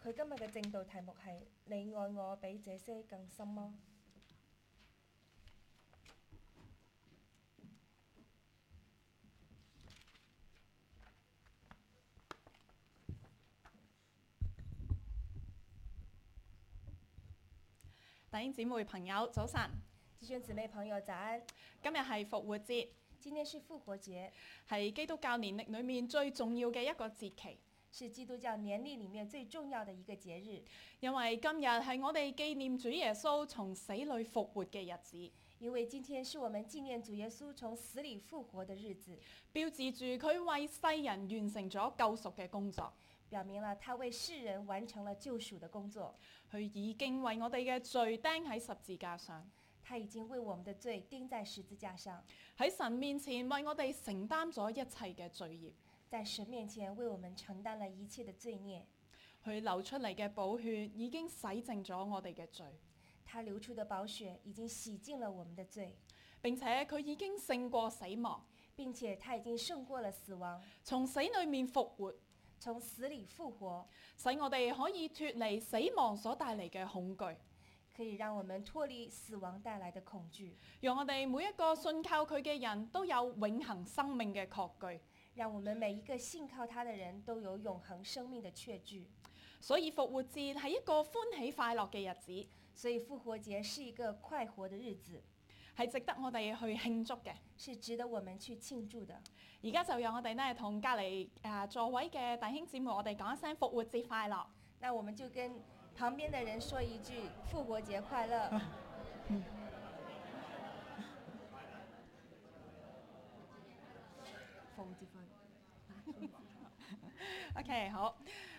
佢今日嘅正道題目係你愛我比這些更深嗎？ 弟兄姊妹朋友早晨， 弟兄姊妹朋友早安， 今日係復活節， 今天是復活節， 係基督教年曆裏面最重要嘅一個節期。 是基督教年曆裡面最重要的一個節日， 因為今日係我哋紀念主耶穌從死裏復活嘅日子， 因為今天是我們紀念主耶穌從死裡復活的日子， 標誌住佢為世人完成咗救贖嘅工作。 表明了他為世人完成了救贖的工作。 佢已經為我哋嘅罪釘喺十字架上， 他已經為我們的罪釘在十字架上， 喺神面前為我哋承擔咗一切嘅罪孽。 在神面前為我們承擔了一切的罪孽。 佢流出嚟嘅寶血已經洗淨咗我哋嘅罪， 他流出的寶血已經洗淨了我們的罪， 並且佢已經勝過死亡， 並且他已經勝過了死亡， 從死裏面復活， 從死裡復活， 使我哋可以脫離死亡所帶嚟嘅恐懼， 可以讓我們脫離死亡帶來的恐懼， 讓我哋每一個信靠佢嘅人都有永恆生命嘅確據。 讓我們每一個信靠他的人都有永恆生命的確據。 所以復活節係一個歡喜快樂嘅日子， 所以復活節是一個快活的日子， 係值得我哋去慶祝嘅。 是值得我們去慶祝的。 而家就讓我哋呢同隔離座位嘅弟兄姊妹，我哋講一聲復活節快樂。 那我們就跟旁邊的人說一句復活節快樂。復活節快樂。 OK， 好。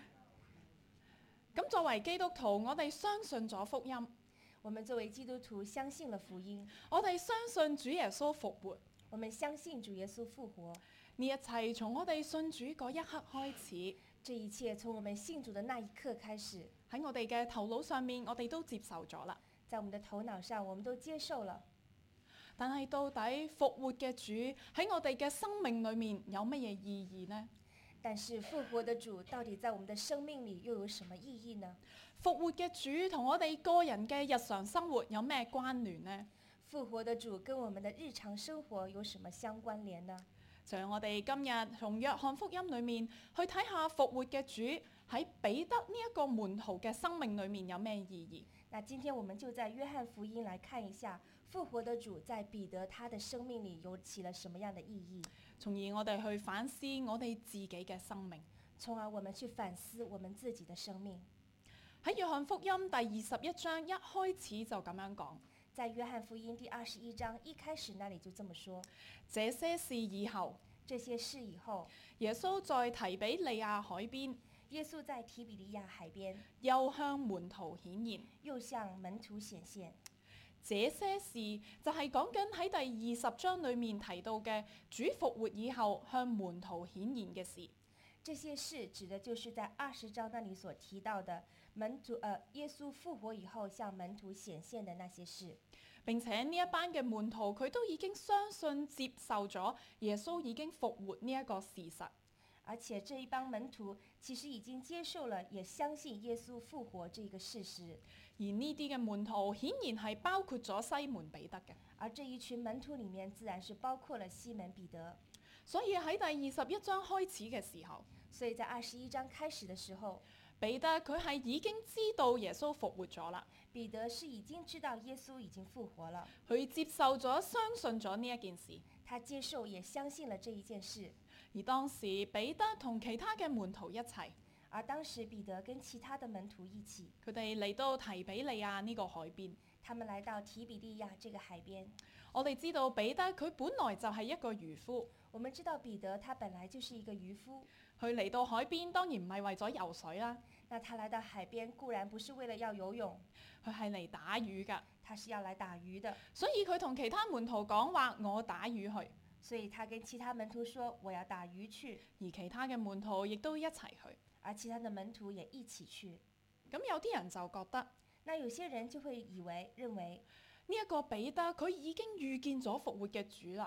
咁作為基督徒，我哋相信咗福音， 我們作為基督徒相信了福音， 我哋相信主耶穌復活。 我們相信主耶穌復活。 呢一切從我哋信主嗰一刻開始， 這一切從我們信主的那一刻開始， 喺我哋嘅頭腦上面，我哋都接受咗啦。 在我們的頭腦上，我們都接受了。 但係到底復活嘅主喺我哋嘅生命裏面有乜嘢意義呢？ 但是復活的主到底在我們的生命裡又有什麼意義呢？ 復活嘅主同我哋個人嘅日常生活有咩關聯呢？ 復活的主跟我們的日常生活有什麼相關聯呢？ 就讓我哋今日從約翰福音裏面去睇下復活嘅主喺彼得呢一個門徒嘅生命裏面有咩意義。 那今天我們就在約翰福音來看一下復活的主在彼得他的生命裡有起了什麼樣的意義， 從而我哋去反思我哋自己嘅生命， 從而我們去反思我們自己的生命。 喺約翰福音第21章一開始就咁樣講， 在約翰福音第21章一開始那裡就這麼說， 這些事以後， 這些事以後， 耶穌在提比利亞海邊， 耶穌在提比利亞海邊， 又向門徒顯現。 又向門徒顯現。 這些事就係講緊喺第20章裡面提到嘅主復活以後向門徒顯現嘅事。 這些事指的就是在20章那裡所提到的耶穌復活以後向門徒顯現的那些事。 並且呢一班嘅門徒佢都已經相信接受咗耶穌已經復活呢一個事實。 而且這一幫門徒其實已經接受了，也相信耶穌復活這個事實。 而呢啲嘅門徒顯然係包括咗西門彼得嘅。 而這一群門徒裡面自然是包括了西門彼得。 所以喺第21章開始嘅時候， 所以在21章開始的時候， 彼得佢係已經知道耶穌復活咗啦。 彼得是已經知道耶穌已經復活了， 佢接受咗、相信咗呢一件事。 他接受也相信了這一件事。 而當時彼得同其他嘅門徒一齊， 而當時彼得跟其他的門徒一起， 佢哋嚟到提比利亞呢個海邊。 他們來到提比利亞這個海邊。 我哋知道彼得佢本來就係一個漁夫。 我們知道彼得他本來就是一個漁夫。 佢嚟到海邊當然唔係為咗游水啦。 那他來到海邊固然不是為了要游泳， 佢係嚟打魚㗎。 他是要來打魚的。 所以佢同其他門徒講話：我打魚去。 所以他跟其他門徒說：我要打魚去。 而其他嘅門徒亦都一齊去。 而其他的門徒也一起去。 咁有啲人就覺得， 那有些人就會認為呢一個彼得佢已經預見咗復活嘅主啦。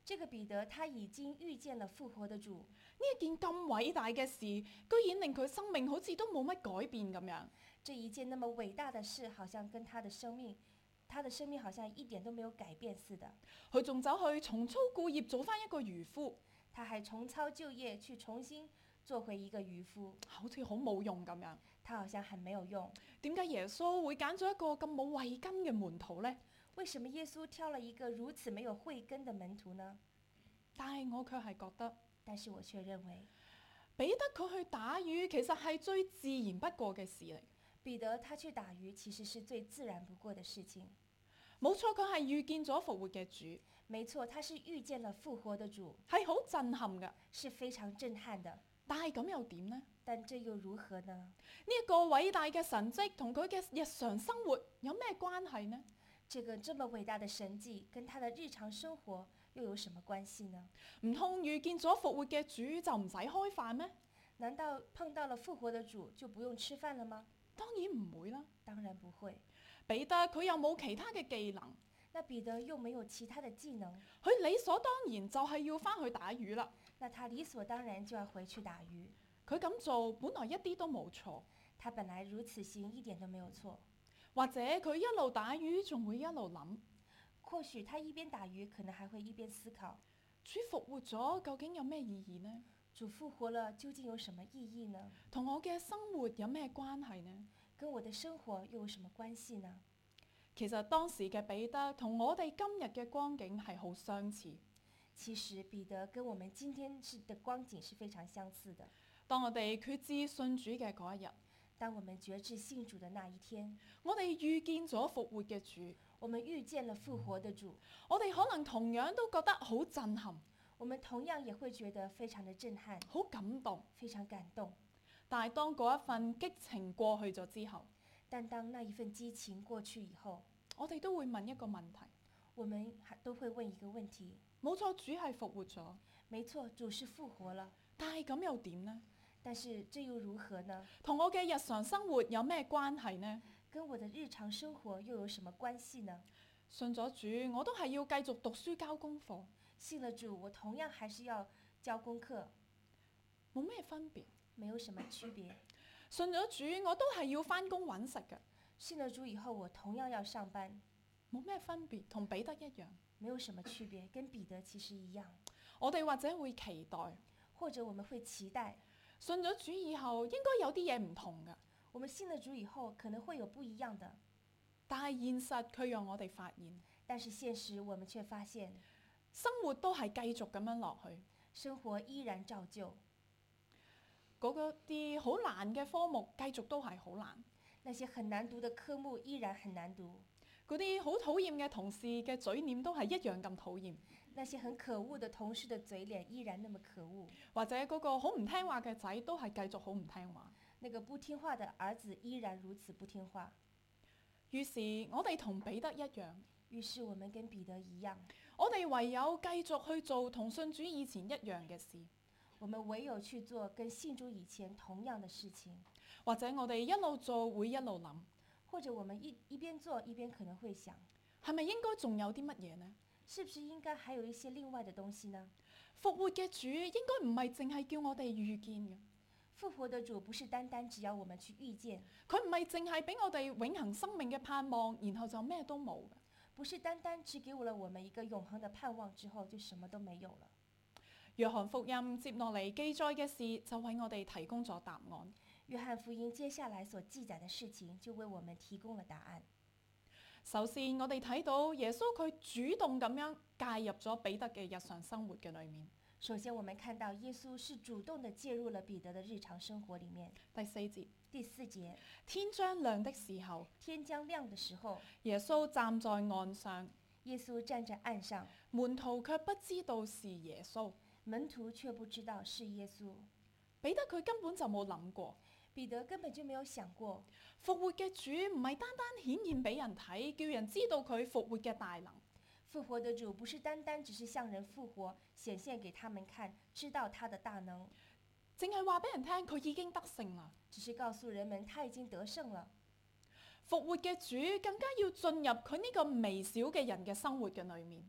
這個彼得他已經遇見了復活的主， 呢一件咁偉大嘅事，居然令佢生命好似都冇乜改變咁樣。 這一件那麼偉大的事，好像跟他的生命好像一點都沒有改變似的。 佢仲走去重操故業做翻一個漁夫， 他還重操舊業去重新做回一個漁夫， 好似好冇用咁樣。 他好像很沒有用。 點解耶穌會揀咗一個咁冇慧根嘅門徒呢？ 為什麼耶穌挑了一個如此沒有慧根的門徒呢？ 但係我卻係覺得， 但是我卻認為， 彼得佢去打魚其實係最自然不過嘅事嚟。 彼得他去打魚其實是最自然不過的事情。 冇錯，佢係遇見咗復活嘅主， 沒錯，他是遇見了復活的主， 係好震撼嘅。 是非常震撼的。 但係咁又點呢？ 但這又如何呢？ 呢一個偉大嘅神蹟同佢嘅日常生活有咩關係呢？ 這個這麼偉大的神蹟跟他的日常生活又有什麼關係呢？ 唔通遇見咗復活嘅主就唔使開飯咩？ 難道碰到了復活的主就不用吃飯了嗎？ 當然唔會啦。 當然不會。 彼得佢又冇其他嘅技能， 那彼得又沒有其他的技能， 佢理所當然就係要翻去打魚啦。 那他理所當然就要回去打魚。 佢咁做本來一啲都冇錯， 他本來如此行一點都沒有錯。 或者佢一路打魚仲會一路諗， 或許他一邊打魚，可能還會一邊思考： 主復活咗究竟有咩意義呢？ 主復活了究竟有什麼意義呢？ 同我嘅生活有咩關係呢？ 跟我的生活又有什麼關係呢？ 其實當時嘅彼得同我哋今日嘅光景係好相似。 其實彼得跟我們今天的光景是非常相似的。 當我哋決志信主嘅嗰一日， 當我們決志信主的那一天， 我哋遇見咗復活嘅主， 我們遇見了復活的主， 我哋可能同樣都覺得好震撼， 我們同樣也會覺得非常的震撼， 好感動， 非常感動。 但係當嗰一份激情過去咗之後， 但當那一份激情過去以後， 我哋都會問一個問題， 我們還都會問一個問題。 冇錯，主係復活咗， 沒錯，主是復活了， 但係咁又點呢？ 但是這又如何呢？ 同我嘅日常生活有咩關係呢？ 跟我的日常生活又有什麼關係呢？ 信咗主，我都係要繼續讀書交功課。 信了主，我同樣還是要交功課， 冇咩分別， 沒有什麼區別。 信咗主，我都係要返工揾食嘅。 信了主以後，我同樣要上班， 冇咩分別，同彼得一樣， 沒有什麼區別，跟彼得其實一樣。 我哋或者會期待， 或者我們會期待， 信咗主以後應該有啲嘢唔同㗎， 我們信了主以後可能會有不一樣的， 但係現實卻讓我哋發現， 但是現實我們卻發現， 生活都係繼續咁樣落去， 生活依然照舊， 嗰啲好難嘅科目繼續都係好難， 那些很難讀的科目依然很難讀， 嗰啲好討厭嘅同事嘅嘴臉都係一樣咁討厭， 那些很可惡的同事的嘴臉依然那麼可惡， 或者嗰個好唔聽話嘅仔都係繼續好唔聽話， 那個不聽話的兒子依然如此不聽話。 於是我哋同彼得一樣， 於是我們跟彼得一樣， 我哋唯有繼續去做同信主以前一樣嘅事， 我們唯有去做跟信主以前同樣的事情， 或者我哋一路做會一路諗， 或者我們一邊做一邊可能會想， 係咪應該仲有啲乜嘢呢？ 是不是應該還有一些另外的東西呢？ 復活嘅主應該唔係淨係叫我哋遇見嘅， 復活的主不是單單只要我們去遇見， 佢唔係淨係俾我哋永恆生命嘅盼望，然後就咩都冇嘅。 不是單單只給了我們一個永恆的盼望之後就什麼都沒有了。 約翰福音接落嚟記載嘅事就為我哋提供咗答案。 約翰福音接下來所記載的事情就為我們提供了答案。 首先，我哋睇到耶穌佢主動咁樣介入咗彼得嘅日常生活嘅裏面。 首先，我們看到耶穌是主動地介入了彼得的日常生活裡面。 第4節， 第4節， 天將亮的時候， 天將亮的時候， 耶穌站在岸上， 耶穌站在岸上， 門徒卻不知道是耶穌。 門徒卻不知道是耶穌。 彼得佢根本就冇諗過， 彼得根本就沒有想過， 復活嘅主唔係單單顯現俾人睇，叫人知道佢復活嘅大能。 復活的主不是單單只是向人復活，顯現給他們看，知道他的大能， 淨係話俾人聽佢已經得勝啦。 只是告訴人們他已經得勝了。 復活嘅主更加要進入佢呢個微小嘅人嘅生活嘅裏面。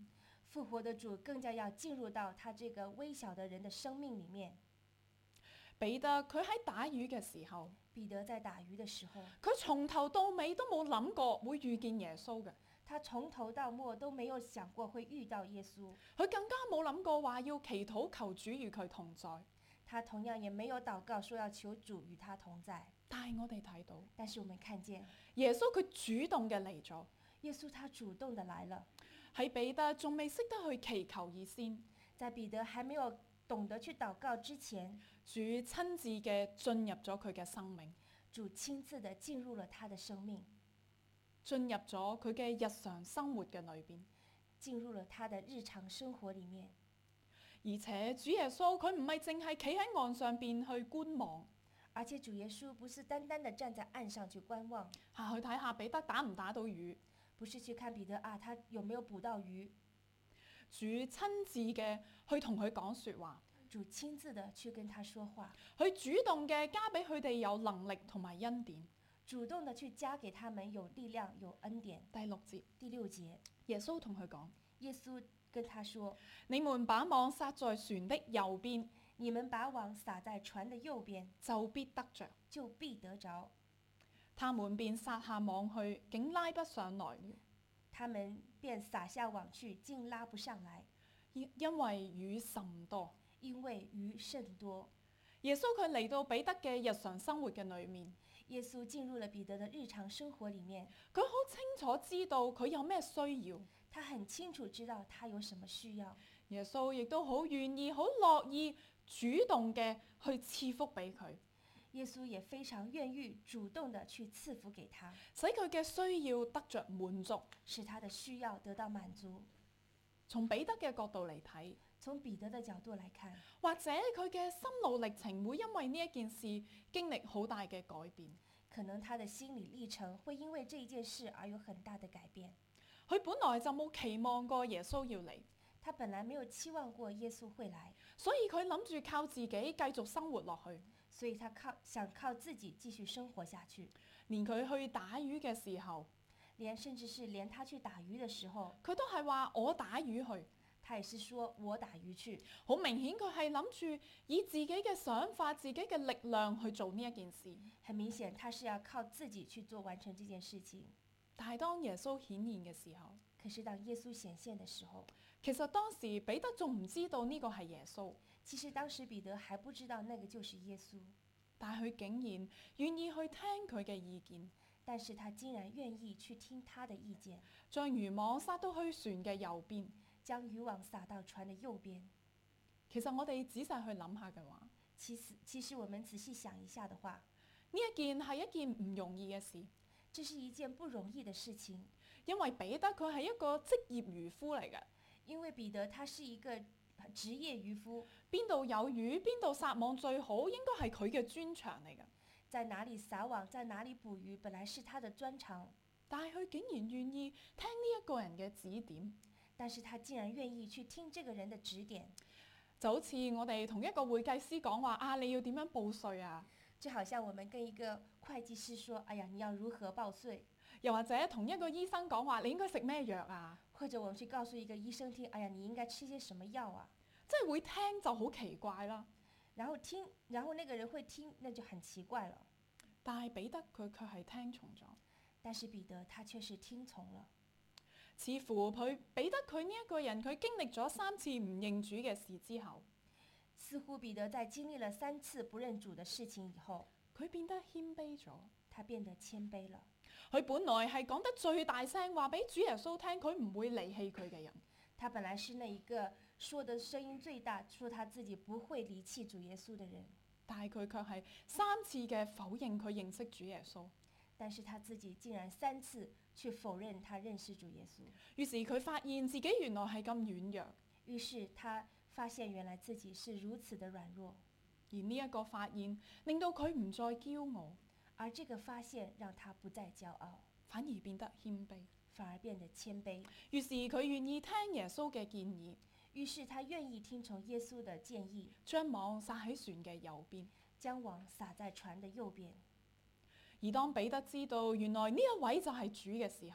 復活的主更加要進入到他這個微小的人的生命裡面。 彼得佢喺打魚嘅時候， 彼得在打魚的時候， 佢從頭到尾都冇諗過會遇見耶穌嘅。 他從頭到末都沒有想過會遇到耶穌， 佢更加冇諗過話要祈禱求主與佢同在。 他同樣也沒有禱告說要求主與他同在。 但係我哋睇到， 但是我們看見耶穌佢主動嘅嚟咗， 耶穌他主動的來了， 喺彼得仲未識得去祈求以先， 在彼得還沒有懂得去禱告之前， 主親自嘅進入咗佢嘅生命， 主親自的進入了他的生命， 進入咗佢嘅日常生活嘅裏邊。 進入了他的日常生活裡面。 而且主耶穌佢唔係淨係企喺岸上邊去觀望， 而且主耶穌不是單單的站在岸上去觀望， 去睇下彼得打唔打到魚， 不是去看彼得啊，他有沒有捕到魚。 主親自嘅去同佢講說話， 主親自的去跟他說話， 佢主動嘅加俾佢哋有能力同埋恩典。 主動的去加給他們有力量有恩典。 第六節， 第六節， 耶穌同佢講： 耶穌跟他說， 你們把網撒在船的右邊， 你們把網撒在船的右邊， 就必得着。 就必得着。 他們便撒下網去，竟拉不上來了， 他們便撒下網去，竟拉不上來， 因為魚甚多。 因為魚甚多。 耶穌佢嚟到彼得嘅日常生活嘅裏面， 耶穌進入了彼得的日常生活裡面， 佢好清楚知道佢有咩需要。 他很清楚知道他有什麼需要。 耶穌亦都好願意、好樂意、主動嘅去賜福俾佢， 耶穌也非常願意主動的去賜福給他， 使佢嘅需要得着滿足。 使他的需要得到滿足。 從彼得嘅角度嚟睇， 從彼得的角度來看， 或者佢嘅心路歷程會因為呢一件事經歷好大嘅改變。 可能他的心理歷程會因為這一件事而有很大的改變。 佢本來就冇期望過耶穌要嚟， 他本來沒有期望過耶穌會來， 所以佢諗住靠自己繼續生活落去。 所以他想靠自己繼續生活下去。 連佢去打魚嘅時候， 甚至是連他去打魚的時候， 佢都係話我打魚去。 他也是說我打魚去。 好明顯佢係諗住以自己嘅想法、自己嘅力量去做呢一件事。 很明顯，他是要靠自己去做完成這件事情。 但係當耶穌顯現嘅時候， 可是當耶穌顯現的時候， 其實當時彼得仲唔知道呢個係耶穌， 其實當時彼得還不知道那個就是耶穌， 但係佢竟然願意去聽佢嘅意見， 但是他竟然願意去聽他的意見， 將漁網撒到去船嘅右邊。 將漁網撒到船的右邊。 其實我哋仔細去諗下嘅話， 其實我們仔細想一下的話， 呢一件係一件唔容易嘅事， 這是一件不容易的事情。 因為彼得佢係一個職業漁夫嚟嘅， 因為彼得他是一個職業漁夫， 邊度有魚邊度撒網最好，應該係佢嘅專長嚟嘅。 在哪裡撒網，在哪裡捕魚，本來是他的專長， 但係佢竟然願意聽呢一個人嘅指點。 但是他竟然願意去聽這個人的指點， 就好似我哋同一個會計師講話啊，你要點樣報稅啊？ 就好像我們跟一個會計師說，哎呀，你要如何報稅？ 又或者同一個醫生講話，你應該食咩藥啊？ 或者我們去告訴一個醫生聽，哎呀，你應該吃些什麼藥啊？ 即係會聽就好奇怪啦。 然後那個人會聽，那就很奇怪了。 但係彼得佢卻係聽從咗。 但是彼得他卻是聽從了。 似乎彼得佢呢一個人，佢經歷咗3次唔認主嘅事之後， 似乎彼得在經歷了3次不認主的事情以後， 佢變得謙卑咗。 他變得謙卑了。 佢本來係講得最大聲，話俾主耶穌聽，佢唔會離棄佢嘅人。 他本來是那一個說的聲音最大，說他自己不會離棄主耶穌的人， 但係佢卻係3次嘅否認佢認識主耶穌。 但是他自己竟然3次去否認他認識主耶穌。 於是佢發現自己原來係咁軟弱。 於是他發現原來自己是如此的軟弱。 而呢一個發現令到佢唔再驕傲， 而這個發現讓他不再驕傲， 反而變得謙卑。 反而變得謙卑。 於是佢願意聽耶穌嘅建議， 於是他願意聽從耶穌的建議， 將網撒喺船嘅右邊， 將網撒在船的右邊。 而當彼得知道原來呢一位就係主嘅時候，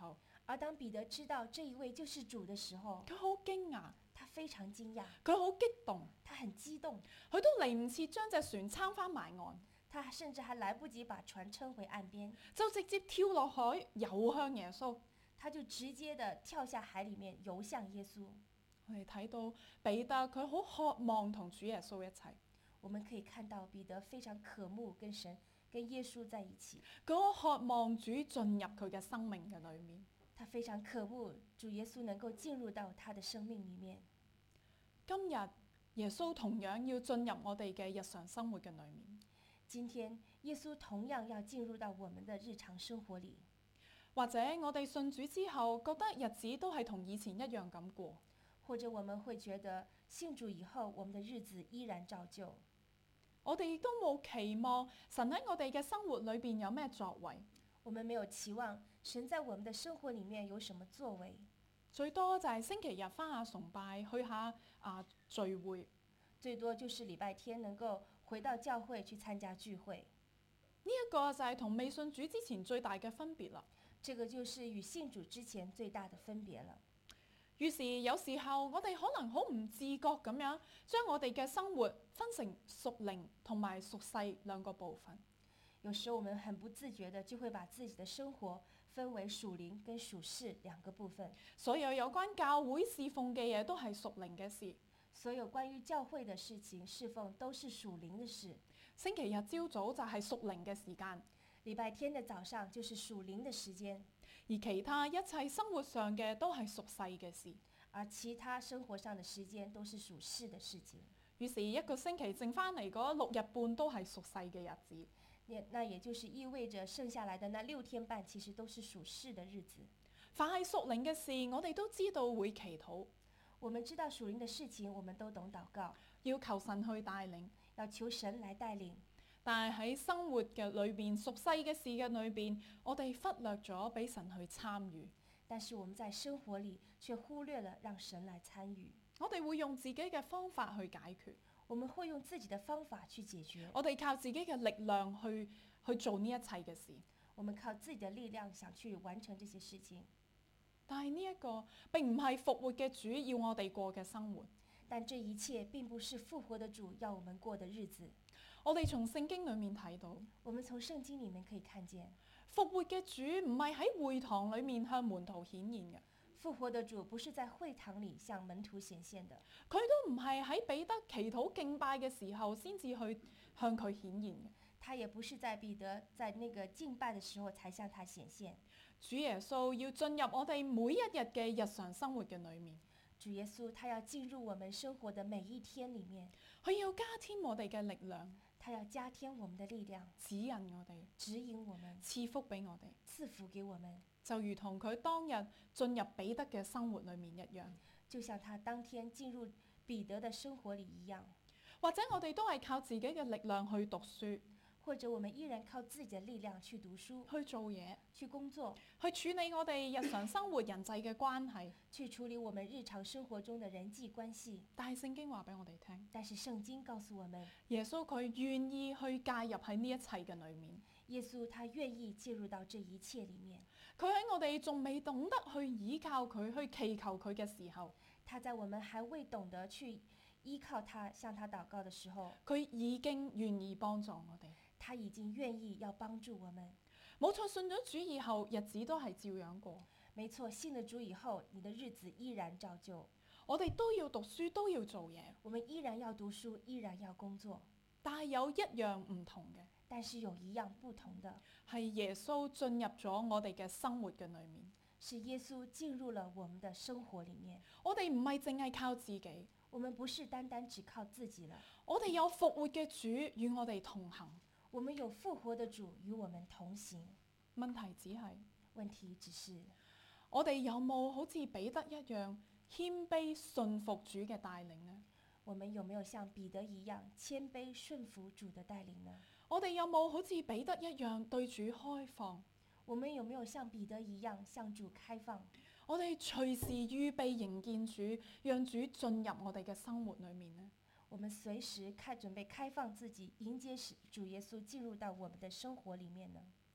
而當彼得知道這一位就是主的時候， 佢好驚訝， 他非常驚訝， 佢好激動， 他很激動， 佢都嚟唔切將隻船撐翻埋岸， 他甚至還來不及把船撐回岸邊， 就直接跳落海游向耶穌。 他就直接的跳下海裡面游向耶穌。 我哋睇到彼得佢好渴望同主耶穌一齊， 我們可以看到彼得非常渴慕跟神、跟耶穌在一起， 佢好渴望主進入佢嘅生命嘅裏面。 他非常渴慕主耶穌能夠進入到他的生命裡面。 今日耶穌同樣要進入我哋嘅日常生活嘅裏面。 今天耶穌同樣要進入到我們的日常生活裡， 或者我哋信主之後，覺得日子都係同以前一樣咁過， 或者我們會覺得信主以後，我們的日子依然照舊。 我哋亦都冇期望神喺我哋嘅生活裏邊有咩作為， 我們沒有期望神在我們的生活裡面有什麼作為， 最多就係星期日返下崇拜，去下聚會， 最多就是禮拜天能夠回到教會去參加聚會。 呢一個就係同未信主之前最大嘅分別啦。 這個就是與信主之前最大的分別了。 於是有時候我哋可能好唔自覺咁樣將我哋嘅生活分成屬靈同埋屬世兩個部分。 有時我們很不自覺的就會把自己的生活分為屬靈跟屬世兩個部分。 所有有關教會侍奉嘅嘢都係屬靈嘅事， 所有關於教會的事情侍奉都是屬靈的事。 星期日朝早就係屬靈嘅時間， 禮拜天的早上就是屬靈的時間， 而其他一切生活上嘅都係屬世嘅事。 而其他生活上的時間都是屬世的事情。 於是一個星期剩翻嚟嗰6日半都係屬世嘅日子。 那也就是意味着剩下來的那6天半其實都是屬世的日子。 凡係屬靈嘅事，我哋都知道會祈禱， 我們知道屬靈的事情，我們都懂禱告， 要求神去帶領。 要求神來帶領。 但係喺生活嘅裏邊，屬世嘅事嘅裏邊，我哋忽略咗俾神去參與。 但是我們在生活裡卻忽略了讓神來參與。 我哋會用自己嘅方法去解決， 我們會用自己的方法去解決。 我哋靠自己嘅力量去做呢一切嘅事。 我們靠自己的力量想去完成這些事情。 但係呢一個並唔係復活嘅主要我哋過嘅生活。 但這一切並不是復活的主要我們過的日子。 我哋從聖經裡面睇到， 我們從聖經裡面可以看見， 復活嘅主唔係喺會堂裡面向門徒顯現嘅， 復活的主不是在會堂裡向門徒顯現的， 佢都唔係喺彼得祈禱敬拜嘅時候先至去向佢顯現嘅。 他也不是在彼得在那個敬拜的時候才向他顯現。 主耶穌要進入我哋每一日嘅日常生活嘅裡面， 主耶穌他要進入我們生活的每一天裡面， 佢要加添我哋嘅力量， 他要加添我們的力量， 指引我哋， 指引我們， 賜福俾我哋， 賜福給我們， 就如同佢當日進入彼得嘅生活裡面一樣。 就像他當天進入彼得的生活裡一樣。 或者我哋都係靠自己嘅力量去讀書， 或者我們依然靠自己的力量去讀書、 去做嘢、 去工作、 去處理我哋日常生活人際嘅關係。 去處理我們日常生活中的人際關係。 但係聖經話俾我哋聽， 但是聖經告訴我們， 耶穌佢願意去介入喺呢一切嘅裡面。 耶穌他願意介入到這一切裡面。 佢喺我哋仲未懂得去依靠佢、去祈求佢嘅時候， 他在我們還未懂得去依靠他、向他禱告的時候， 佢已經願意幫助我哋。 他已經願意要幫助我們。 冇錯，信咗主以後，日子都係照樣過。 沒錯，信了主以後，你的日子依然照舊。 我哋都要讀書，都要做嘢， 我們依然要讀書，依然要工作。 但係有一樣唔同嘅， 但是有一樣不同的， 係耶穌進入咗我哋嘅生活嘅裡面。 是耶穌進入了我們的生活裡面。 我哋唔係淨係靠自己， 我們不是單單只靠自己了。 我哋有復活嘅主與我哋同行。 我們有復活的主與我們同行。 問題只是，我哋有冇好似彼得一樣謙卑順服主嘅帶領呢？ 我們有沒有像彼得一樣謙卑順服主的帶領呢？ 我哋有冇好似彼得一樣對主開放？ 我們有沒有像彼得一樣向主開放？ 我哋隨時預備迎見主，讓主進入我哋嘅生活裡面呢？ 我們隨時準備開放自己，迎接主耶穌進入到我們的生活裡面呢？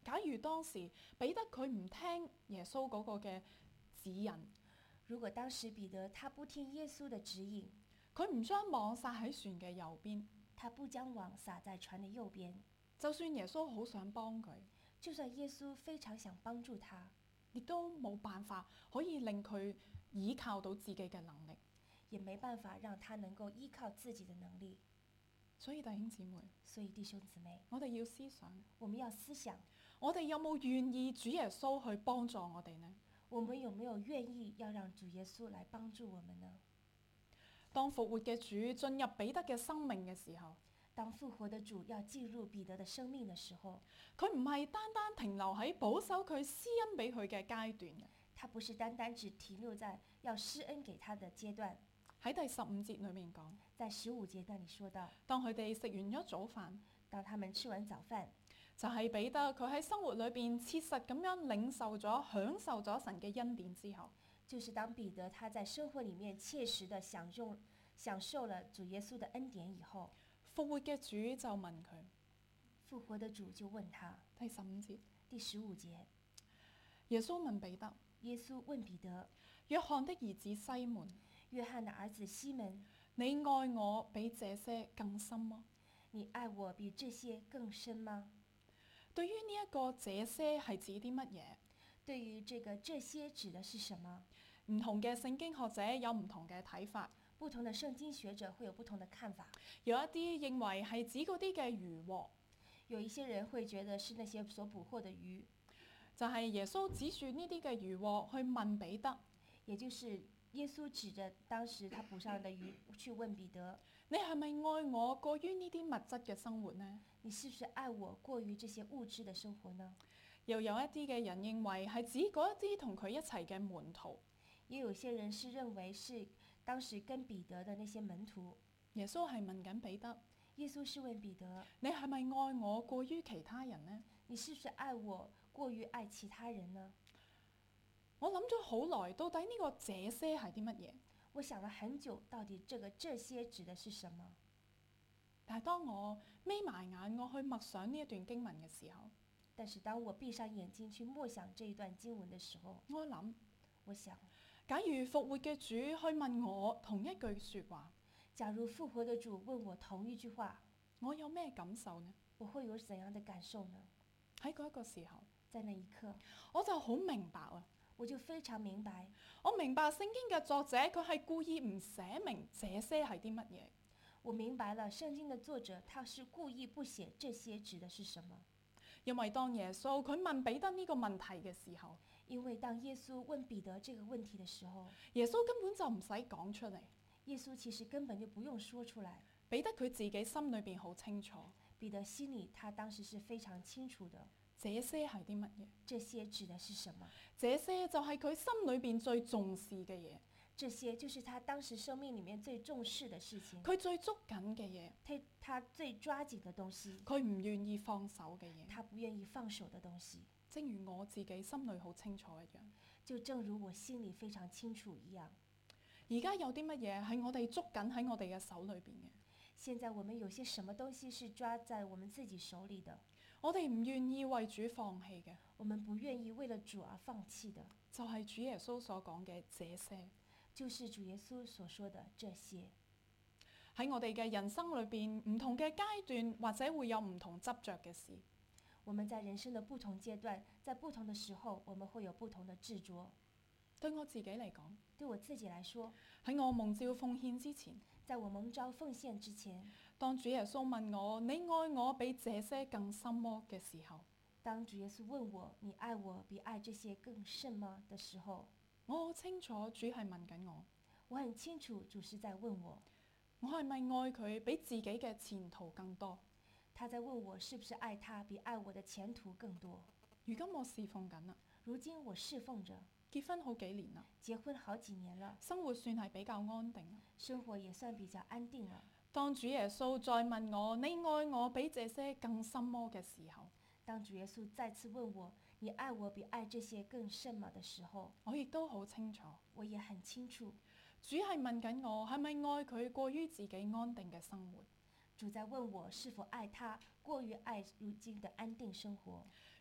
假如當時彼得佢唔聽耶穌嗰個嘅指引， 如果當時彼得他不聽耶穌的指引， 佢唔將網撒喺船嘅右邊， 他不將網撒在船的右邊， 就算耶穌好想幫佢， 就算耶穌非常想幫助他， 亦都冇辦法可以令佢依靠到自己嘅能力。 也沒辦法讓他能夠依靠自己的能力。 所以弟兄姊妹， 所以弟兄姊妹， 我哋要思想， 我們要思想， 我哋有冇願意主耶穌去幫助我哋呢？ 我們有沒有願意要讓主耶穌來幫助我們呢？ 當復活嘅主進入彼得嘅生命嘅時候， 當復活的主要進入彼得的生命的時候， 佢唔係單單停留喺保守佢施恩俾佢嘅階段嘅。 他不是單單只停留在要施恩給他的階段。 喺第15節裏面講， 在15節那裡說到， 當佢哋食完咗早飯， 當他們吃完早飯， 就係彼得佢喺生活裏邊切實咁樣領受咗、享受咗神嘅恩典之後， 就是當彼得他在生活裡面切實的享受了主耶穌的恩典以後， 復活嘅主就問佢， 復活的主就問他， 第15節， 第15節， 耶穌問彼得， 耶穌問彼得， 約翰的兒子西門， 約翰的兒子西門， 你愛我比這些更深嗎？ 你愛我比這些更深嗎？ 對於呢一個這些係指啲乜嘢？ 對於這些指的是什麼？ 唔同嘅聖經學者有唔同嘅睇法， 不同的聖經學者會有不同的看法。 有一啲認為係指嗰啲嘅漁獲， 有一些人會覺得是那些所捕獲的魚， 就係耶穌指住呢啲嘅漁獲去問彼得， 也就是耶穌指着當時他捕上的魚去問彼得， 你係咪愛我過於呢啲物質嘅生活呢？ 你是不是愛我過於這些物質的生活呢？ 又有一啲嘅人認為係指嗰一啲同佢一齊嘅門徒， 也有些人是認為是當時跟彼得的那些門徒。 耶穌係問緊彼得， 耶穌是問彼得， 你係咪愛我過於其他人呢？ 你是不是愛我過於愛其他人呢？ 我諗咗好耐，到底呢個這些係啲乜嘢？ 我想了很久，到底這些指的是什麼？ 但係當我眯埋眼，我去默想呢一段經文嘅時候， 但是當我閉上眼睛去默想這一段經文的時候，我想， 假如復活嘅主去問我同一句説話， 假如復活的主問我同一句話， 我有咩感受呢？ 我會有怎樣的感受呢？ 喺嗰一個時候， 在那一刻， 我就好明白啊！ 我就非常明白， 我明白聖經嘅作者佢係故意唔寫明這些係啲乜嘢。 我明白了聖經的作者他是故意不寫這些指的是什麼。 因為當耶穌佢問彼得呢個問題嘅時候， 因為當耶穌問彼得這個問題的時候， 耶穌根本就唔使講出嚟。 耶穌其實根本就不用說出來， 彼得佢自己心裏邊好清楚。 彼得心裡他當時是非常清楚的。 這些係啲乜嘢？ 這些指的是什麼？ 這些就係佢心裏邊最重視嘅嘢。 這些就是他當時生命裡面最重視的事情。 佢最捉緊嘅嘢。 他最抓緊的東西。 佢唔願意放手嘅嘢。 他不願意放手的東西。 正如我自己心裏好清楚一樣。 就正如我心裡非常清楚一樣。 而家有啲乜嘢係我哋捉緊喺我哋嘅手裏邊嘅？ 現在我們有些什麼東西是抓在我們自己手裡的？ 我哋唔願意為主放棄嘅， 我們不願意為了主而放棄的， 就係主耶穌所講嘅這些， 就是主耶穌所說的這些。 喺我哋嘅人生裏邊，唔同嘅階段或者會有唔同執着嘅事。 我們在人生的不同階段，在不同的時候，我們會有不同的執着。 對我自己嚟講， 對我自己來說， 喺我蒙召奉獻之前， 在我蒙召奉獻之前， 當主耶穌問我你愛我比這些更深麼嘅時候， 當主耶穌問我你愛我比愛這些更甚嗎的時候， 我好清楚主係問緊我， 我很清楚主是在問我， 我係咪愛佢比自己嘅前途更多？ 他在問我是不是愛他比愛我的前途更多？ 如今我侍奉緊啦， 如今我侍奉着， 結婚好幾年啦， 結婚好幾年了， 生活算係比較安定啦， 生活也算比較安定了。 當主耶穌再問我你愛我比這些更深麼嘅時候， 當主耶穌再次問我你愛我比愛這些更甚嗎的時候， 我亦都好清楚， 我也很清楚， 主係問緊我係咪愛佢過於自己安定嘅生活。 主在問我是否愛他過於愛如今的安定生活。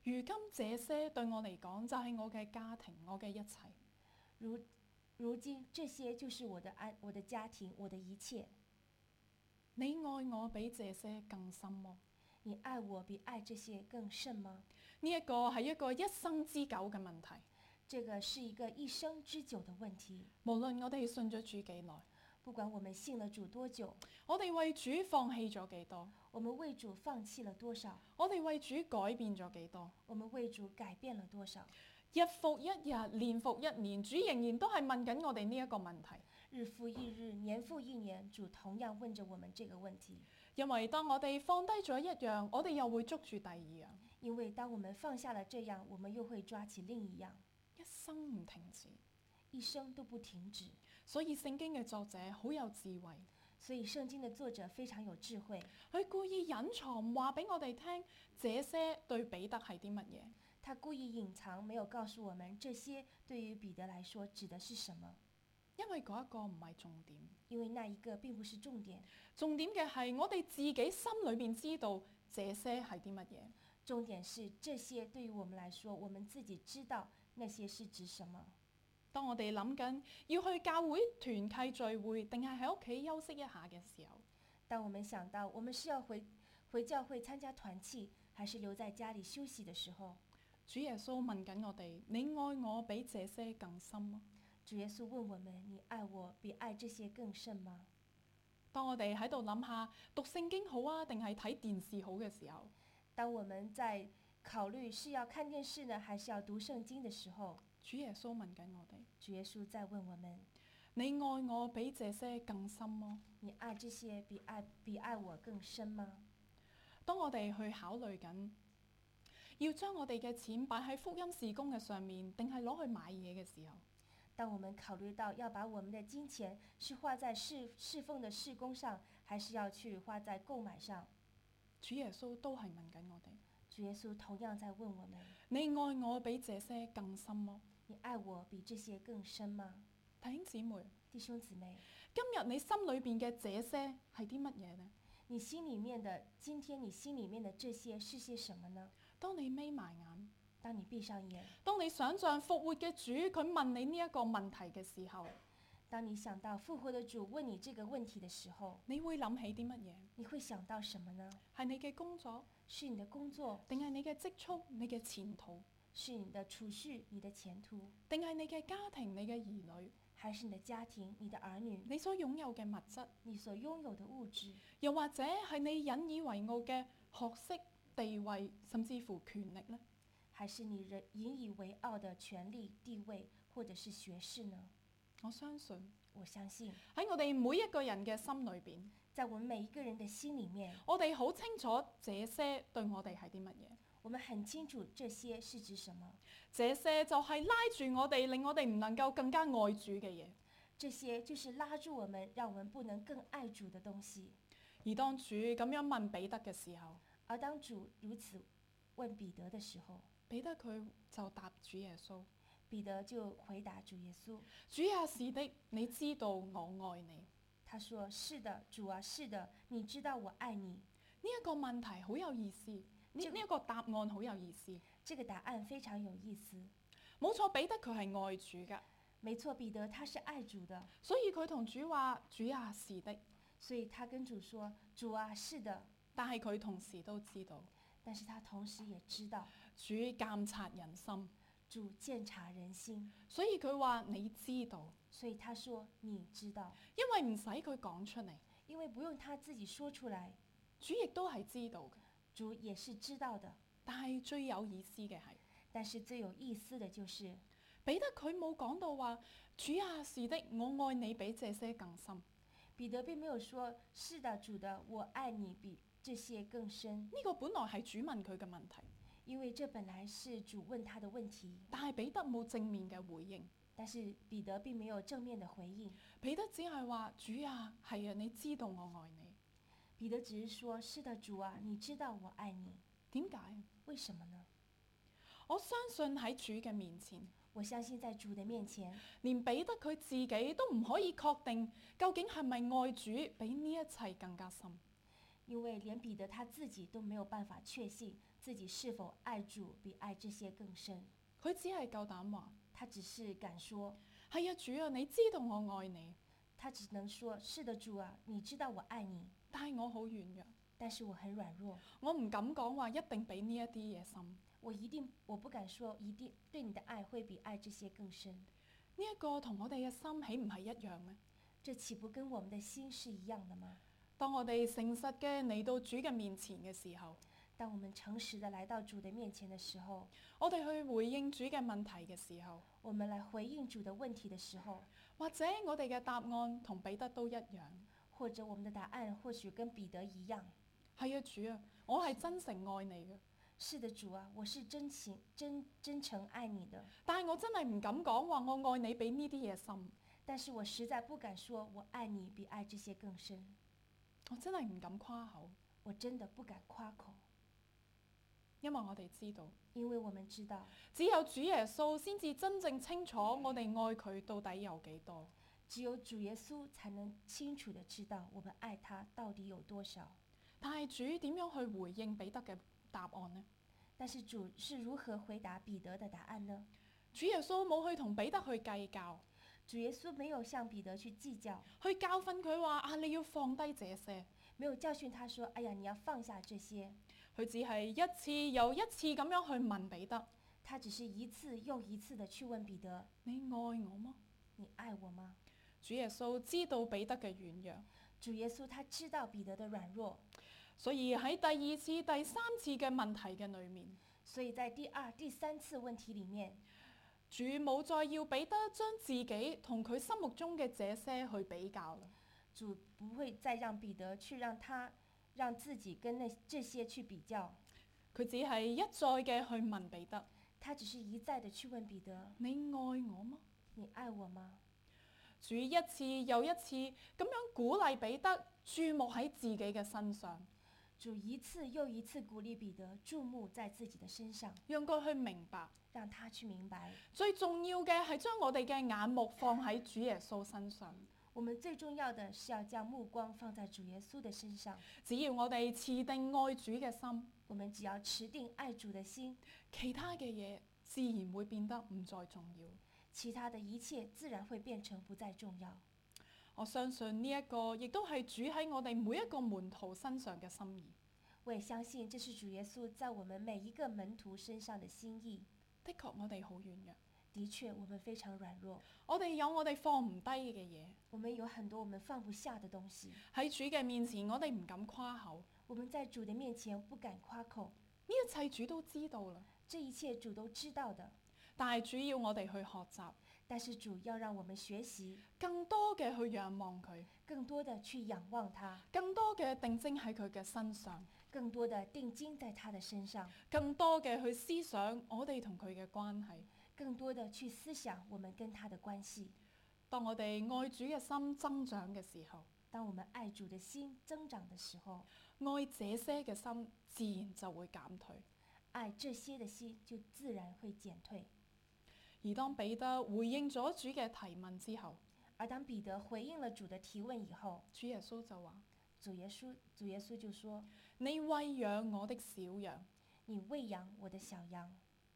如今這些對我嚟講就係我嘅家庭，我嘅一切。 如今這些就是我的家庭，我的一切。 你愛我比這些更深麼？ 你愛我比愛這些更甚嗎？ 呢一個係一個一生之久嘅問題。 這個是一個一生之久的問題。 無論我哋信咗主幾耐， 不管我們信了主多久， 我哋為主放棄咗幾多， 我們為主放棄了多少， 我哋為主改變咗幾多， 我們為主改變了多少， 日復一日，年復一年，主仍然都係問緊我哋呢一個問題。 日復一日，年復一年，主同樣問着我們這個問題。 因為當我哋放低咗一樣，我哋又會捉住第二樣。 因為當我們放下了這樣，我們又會抓起另一樣， 一生唔停止， 一生都不停止。 所以聖經嘅作者好有智慧， 所以聖經的作者非常有智慧， 佢故意隱藏，唔話俾我哋聽，這些對彼得係啲乜嘢。 他故意隱藏，沒有告訴我們這些對於彼得來說指的是什麼。 因為嗰一個唔係重點， 因為那一個並不是重點， 重點嘅係我哋自己心裏面知道這些係啲乜嘢。 重點是這些對於我們來說，我們自己知道那些是指什麼。 當我哋諗緊要去教會團契聚會，定係喺屋企休息一下嘅時候， 當我們想到我們是要回教會參加團契，還是留在家裡休息的時候， 主耶穌問緊我哋：你愛我比這些更深嗎？ 主耶穌問我們：你愛我比愛這些更甚嗎？ 當我哋喺度諗下讀聖經好啊，定係睇電視好嘅時候， 當我們在考慮是要看電視呢，還是要讀聖經的時候， 主耶穌問緊我哋： 主耶穌在問我們： 你愛我比這些更深嗎？ 你愛這些比愛我更深嗎？ 當我哋去考慮緊要將我哋嘅錢擺喺福音事工嘅上面，定係攞去買嘢嘅時候， 當我們考慮到要把我們的金錢是花在侍奉的事工上，還是要去花在購買上， 主耶穌都係問緊我哋： 主耶穌同樣在問我們： 你愛我比這些更深麼？ 你愛我比這些更深嗎？ 弟兄姊妹， 弟兄姊妹， 今日你心裏邊嘅這些係啲乜嘢呢？ 你心裡面的今天你心裡面的這些是些什麼呢？ 當你眯埋眼， 當你閉上眼， 當你想象復活嘅主佢問你呢一個問題嘅時候， 當你想到復活的主問你這個問題的時候， 你會諗起啲乜嘢？ 你會想到什麼呢？ 係你嘅工作， 是你的工作， 定係你嘅積蓄、你嘅前途， 是你的儲蓄、你的前途， 定係你嘅家庭、你嘅兒女， 還是你的家庭、你的兒女， 你所擁有嘅物質， 你所擁有的物質， 又或者係你引以為傲嘅學識、地位，甚至乎權力呢？ 還是你引以為傲的權力、地位，或者是學識呢？ 我相信我相信喺我哋每一個人嘅心裏邊， 在我們每一個人的心裡面， 我哋好清楚這些對我哋係啲乜嘢。 我們很清楚這些是指什麼。 這些就係拉住我哋，令我哋唔能夠更加愛主嘅嘢。 這些就是拉住我們，讓我們不能更愛主的東西。 而當主咁樣問彼得嘅時候， 而當主如此問彼得的時候， 彼得佢就答主耶穌： 彼得就回答主耶穌： 主啊，是的，你知道我愛你。 他說：是的，主啊，是的，你知道我愛你。 呢一個問題好有意思，呢一個答案好有意思。 這個答案非常有意思。 冇錯，彼得佢係愛主噶。 沒錯，彼得他是愛主的， 所以佢同主話：主啊，是的。 所以他跟主說：主啊，是的。 但係佢同時都知道， 但是他同時也知道， 主監察人心， 主鑒察人心。 所以佢話你知道， 所以他說你知道， 因為唔使佢講出嚟， 因為不用他自己說出來， 主亦都係知道嘅。 主也是知道的。 但係最有意思嘅係， 但是最有意思的就是彼得佢冇講到話，主啊，是的，我愛你比這些更深。 彼得並沒有說：是的，主的，我愛你比這些更深。 呢個本來係主問佢嘅問題， 因為這本來是主問他的問題， 但係彼得冇正面嘅回應。 但是彼得並沒有正面的回應。 彼得只係話：主啊，係啊，你知道我愛你。 彼得只是說：是的，主啊，你知道我愛你。 點解？ 為什麼呢？ 我相信喺主嘅面前， 我相信在主的面前， 連彼得佢自己都唔可以確定究竟係咪愛主比呢一切更加深。 因為連彼得他自己都沒有辦法確信， 自己是否愛主比愛這些更深。 佢只係夠膽話： 他只是敢說， 係啊，主啊，你知道我愛你， 他只能說：是的，主啊，你知道我愛你， 但係我好軟弱， 但是我很軟弱， 我唔敢講話一定比呢一啲嘢深。 我不敢說一定對你的愛會比愛這些更深。 呢一個同我哋嘅心豈唔係一樣咩？ 這豈不跟我們的心是一樣的嗎？ 當我哋誠實嘅嚟到主嘅面前嘅時候， 當我們誠實的來到主的面前的時候， 我哋去回應主嘅問題嘅時候， 我們來回應主的問題的時候， 或者我哋嘅答案同彼得都一樣， 或者我們的答案或許跟彼得一樣。 係啊，主啊，我係真誠愛你嘅， 是的，主啊，我是真誠愛你的， 但係我真係唔敢講話我愛你比呢啲嘢深， 但是我實在不敢說我愛你比愛這些更深， 我真係唔敢誇口， 我真的不敢誇口， 因為我哋知道， 因為我們知道， 只有主耶穌先至真正清楚我哋愛佢到底有幾多。 只有主耶穌才能清楚地知道我們愛他到底有多少。 但係主點樣去回應彼得嘅答案呢？ 但是主是如何回答彼得的答案呢？ 主耶穌冇去同彼得去計較， 主耶穌沒有向彼得去計較， 去教訓佢話啊，你要放低這些。 沒有教訓他說：哎呀，你要放下這些。 佢只係一次又一次咁樣去問彼得， 他只是一次又一次的去問彼得： 你愛我嗎？ 你愛我嗎？ 主耶穌知道彼得嘅軟弱， 主耶穌他知道彼得的軟弱， 所以喺第二次、第三次嘅問題嘅裏面， 所以在第二、第三次問題裡面， 主冇再要彼得將自己同佢心目中嘅這些去比較啦。 主不會再讓彼得去讓自己跟這些去比較， 佢只係一再嘅去問彼得， 他只是一再的去問彼得： 你愛我嗎？ 你愛我嗎？ 主一次又一次咁樣鼓勵彼得注目喺自己嘅身上， 主一次又一次鼓勵彼得注目在自己的身上， 讓佢去明白， 讓他去明白。 最重要嘅係將我哋嘅眼目放喺主耶穌身上。 我們最重要的是要將目光放在主耶穌的身上。 只要我哋持定愛主嘅心， 我們只要持定愛主的心， 其他嘅嘢自然會變得唔再重要。 其他的一切自然會變成不再重要。 我相信呢一個亦都係主喺我哋每一個門徒身上嘅心意。 我也相信這是主耶穌在我們每一個門徒身上的心意。 的確我哋好軟弱， 的確我們非常軟弱， 我哋有我哋放唔低嘅嘢， 我們有很多我們放不下的東西。 喺主嘅面前我哋唔敢誇口， 我們在主的面前不敢誇口， 呢一切主都知道啦。 這一切主都知道的， 但係主要我哋去學習， 但是主要讓我們學習更多嘅去仰望佢， 更多的去仰望他， 更多嘅定睛喺佢嘅身上， 更多的定睛在他的身上， 更多嘅去思想我哋同佢嘅關係。 更多的去思想我們跟他的關係。 當我哋愛主嘅心增長嘅時候， 當我們愛主的心增長的時候， 愛這些嘅心自然就會減退。 愛這些的心就自然會減退。 而當彼得回應咗主嘅提問之後， 而當彼得回應了主的提問以後， 主耶穌就話： 主耶穌就說： 你餵養我的小羊。 你餵養我的小羊。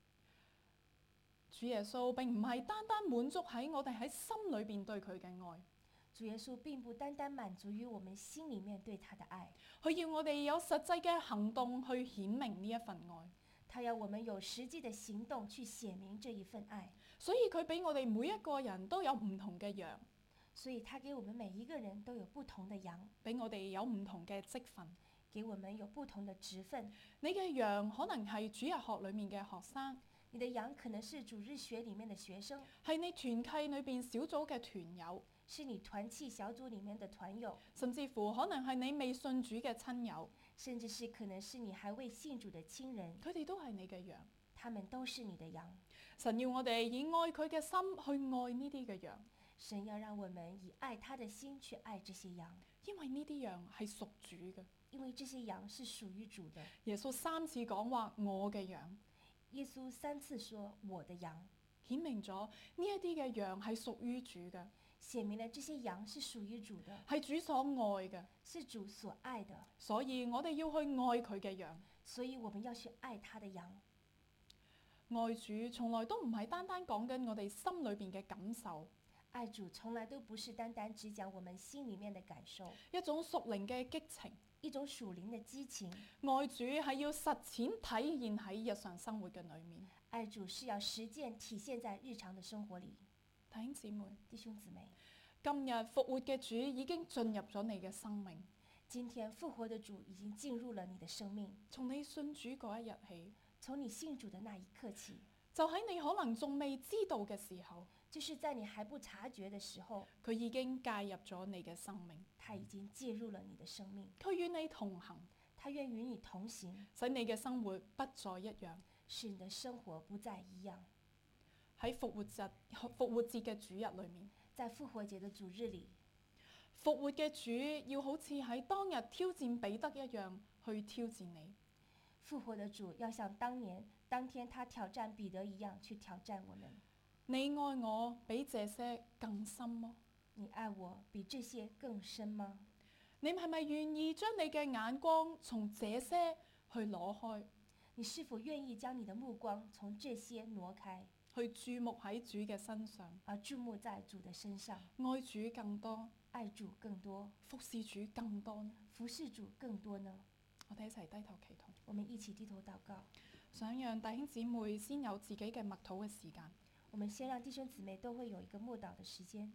主耶穌並唔係單單滿足喺我哋喺心裏邊對佢嘅愛， 主耶穌並不單單滿足於我們心裡面對他的愛， 佢要我哋有實際嘅行動去顯明呢一份愛。 他要我們有實際的行動去顯明這一份愛。 所以佢俾我哋每一個人都有唔同嘅羊， 所以他給我們每一個人都有不同的羊， 俾我哋有唔同嘅職分， 給我們有不同的職分。 你嘅羊可能係主日學裏面嘅學生， 你的羊可能是主日學裡面的學生， 係你團契裏邊小組嘅團友， 是你團契小組裡面的團友， 甚至乎可能係你未信主嘅親友， 甚至是可能是你還未信主的親人， 佢哋都係你嘅羊。 他們都是你的羊。 神要我哋以愛佢嘅心去愛呢啲嘅羊， 神要讓我們以愛他的心去愛這些羊， 因為呢啲羊係屬主嘅。 因為這些羊是屬於主的。 耶穌3次講話我嘅羊， 耶穌3次說我的羊， 顯明咗呢一啲嘅羊係屬於主嘅， 顯明了這些羊是屬於主的， 係主所愛嘅， 是主所愛的。 所以我哋要去愛佢嘅羊， 所以我們要去愛他的羊。 愛主從來都唔係單單講緊我哋心裏邊嘅感受， 愛主從來都不是單單只講我們心裡面的感受， 一種屬靈嘅激情。 一種屬靈的激情。 愛主係要實踐體現喺日常生活嘅裏面。 愛主是要實踐體現在日常的生活裡。 弟兄姊妹， 弟兄姊妹， 今日復活嘅主已經進入咗你嘅生命。 今天復活的主已經進入了你的生命。 從你信主嗰一日起， 從你信主的那一刻起， 就喺你可能仲未知道嘅時候， 就是在你還不察覺的時候， 佢已經介入咗你嘅生命。 他已經介入了你的生命。 佢與你同行， 他願與你同行， 使你嘅生活不再一樣。 使你的生活不再一樣。 喺復活節嘅主日裏面， 在復活節的主日裡， 復活嘅主要好似喺當日挑戰彼得一樣去挑戰你。 復活的主要像當天他挑戰彼得一樣去挑戰我們。 你愛我比這些更深麼？ 你愛我比這些更深嗎？ 你係咪願意將你嘅眼光從這些去攞開？ 你是否願意將你的目光從這些挪開， 去注目喺主嘅身上， 而注目在主的身上， 愛主更多， 愛主更多， 服侍主更多呢？ 服侍主更多呢？ 我哋一齊低頭祈禱， 我們一起低頭禱告， 想讓弟兄姊妹先有自己嘅默禱嘅時間。 我們先讓弟兄姊妹都會有一個默禱的時間。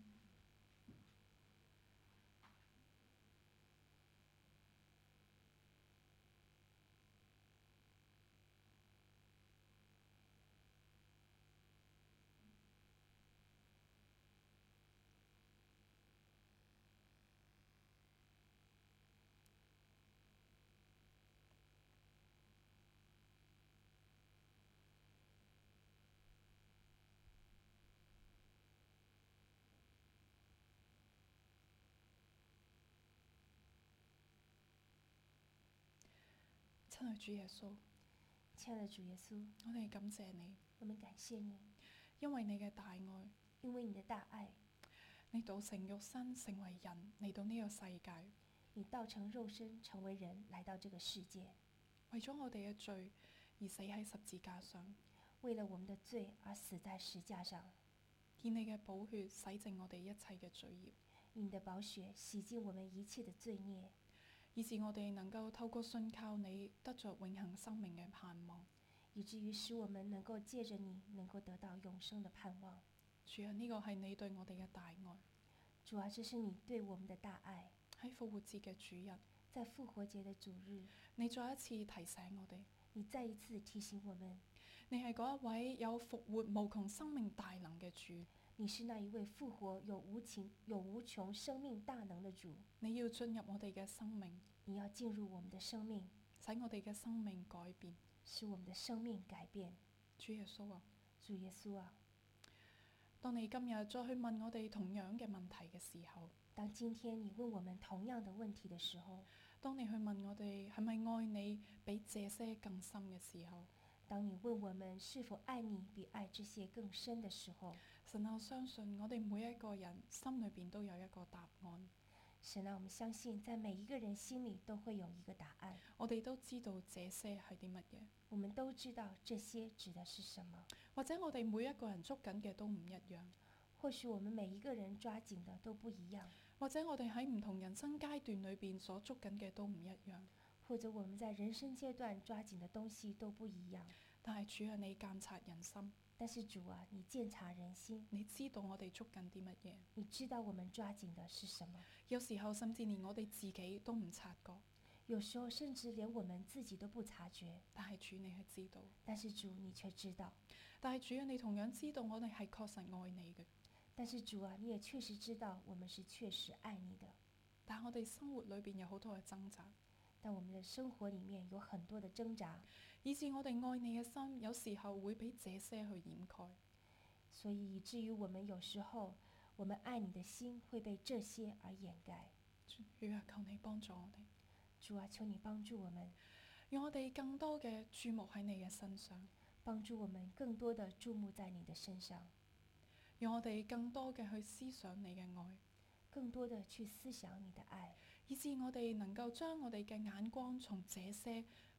親愛主耶穌， 親愛的主耶穌， 我哋感謝你， 我們感謝你， 因為你嘅大愛， 因為你的大愛， 你道成肉身成為人嚟到呢個世界， 你道成肉身成為人來到這個世界， 為咗我哋嘅罪而死喺十字架上， 為了我們的罪而死在十架上， 以你嘅寶血洗淨我哋一切嘅罪孽， 以你的寶血洗淨我們一切的罪孽， 以致我哋能夠透過信靠你得着永恆生命嘅盼望。 以至於使我們能夠借着你能夠得到永生的盼望。 主啊，呢個係你對我哋嘅大愛。 主啊，這是你對我們的大愛。 喺復活節嘅主日， 在復活節的主日， 你再一次提醒我哋， 你再一次提醒我們， 你係嗰一位有復活無窮生命大能嘅主。 你是那一位復活有無窮生命大能的主。 你要進入我哋嘅生命， 你要進入我們的生命， 使我哋嘅生命改變， 使我們的生命改變。 主耶穌啊， 主耶穌啊， 當你今日再去問我哋同樣嘅問題嘅時候， 當今天你問我們同樣的問題的時候， 當你去問我哋係咪愛你比這些更深嘅時候， 當你問我們是否愛你比愛這些更深的時候， 神啊，我相信我哋每一個人心裏邊都有一個答案。 神啊，我們相信在每一個人心裡都會有一個答案。 我哋都知道這些係啲乜嘢， 我們都知道這些指的是什麼， 或者我哋每一個人捉緊嘅都唔一樣， 或許我們每一個人抓緊的都不一樣， 或者我哋喺唔同人生階段裏邊所捉緊嘅都唔一樣。 或者我們在人生階段抓緊的東西都不一樣。 但係主啊，你監察人心， 但是主啊，你鑒察人心， 你知道我哋捉緊啲乜嘢。 你知道我們抓緊的是什麼。 有時候甚至連我哋自己都唔察覺， 有時候甚至連我們自己都不察覺。 但係主你係知道， 但是主你卻知道。 但係主啊，你同樣知道我哋係確實愛你嘅。 但是主啊，你也確實知道我們是確實愛你的。 但係我哋生活裏邊有好多嘅掙扎， 但我們的生活裡面有很多的掙扎， 以致我哋愛你嘅心有時候會俾這些去掩蓋。 所以以至於我們有時候，我們愛你的心會被這些而掩蓋。 主啊，求你幫助我哋。 主啊，求你幫助我們， 讓我哋更多嘅注目喺你嘅身上， 幫助我們更多的注目在你的身上， 讓我哋更多嘅去思想你嘅愛， 更多的去思想你的愛， 以致我哋能夠將我哋嘅眼光從這些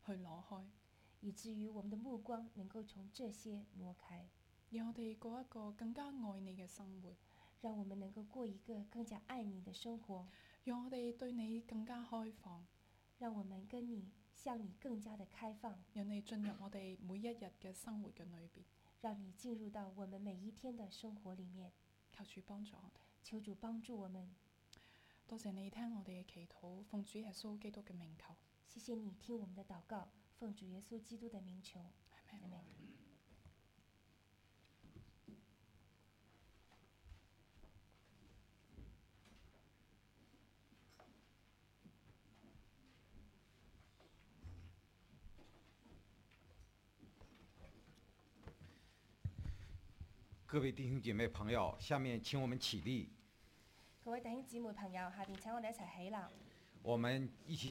去攞開， 以至於我們的目光能夠從這些挪開， 讓我哋過一個更加愛你嘅生活， 讓我們能夠過一個更加愛你的生活， 讓我哋對你更加開放， 讓我們跟你向你更加的開放， 讓你進入我哋每一日嘅生活嘅裏邊。 讓你進入到我們每一天的生活裡面。 求主幫助我哋， 求主幫助我們。 多謝你聽我哋嘅祈禱，奉主耶穌基督嘅名求。 謝謝你聽我們的禱告，奉主耶穌基督的名求。 阿們。 各位弟兄姐妹朋友，下面請我們起立， 各位弟兄姊妹朋友，下邊請我哋一齊起立， 我們一起